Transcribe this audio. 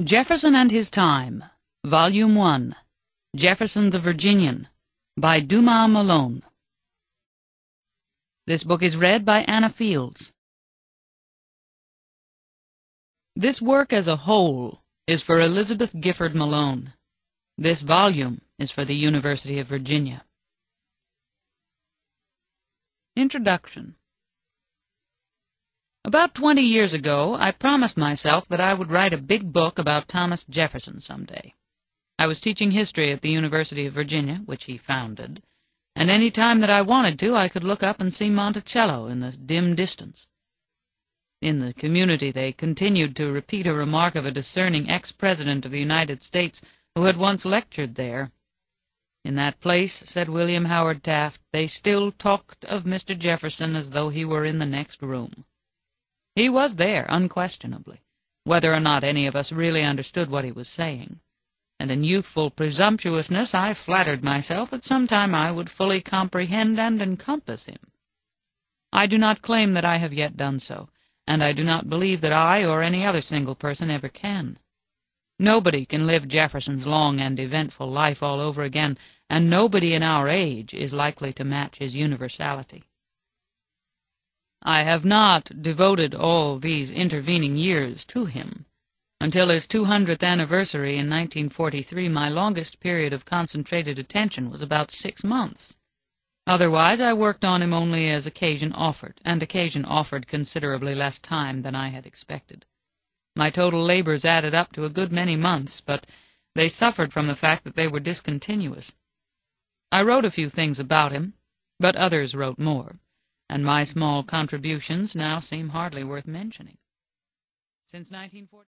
Jefferson and His Time, Volume 1, Jefferson the Virginian, by Dumas Malone. This book is read by Anna Fields. This work as a whole is for Elizabeth Gifford Malone. This volume is for the University of Virginia. Introduction. About 20 years ago, I promised myself that I would write a big book about Thomas Jefferson someday. I was teaching history at the University of Virginia, which he founded, and any time that I wanted to, I could look up and see Monticello in the dim distance. In the community, they continued to repeat a remark of a discerning ex-president of the United States who had once lectured there. In that place, said William Howard Taft, they still talked of Mr. Jefferson as though he were in the next room. He was there, unquestionably, whether or not any of us really understood what he was saying, and in youthful presumptuousness I flattered myself that sometime I would fully comprehend and encompass him. I do not claim that I have yet done so, and I do not believe that I or any other single person ever can. Nobody can live Jefferson's long and eventful life all over again, and nobody in our age is likely to match his universality. I have not devoted all these intervening years to him. Until his 200th anniversary in 1943, my longest period of concentrated attention was about 6 months. Otherwise, I worked on him only as occasion offered, and occasion offered considerably less time than I had expected. My total labors added up to a good many months, but they suffered from the fact that they were discontinuous. I wrote a few things about him, but others wrote more, and my small contributions now seem hardly worth mentioning. Since 1940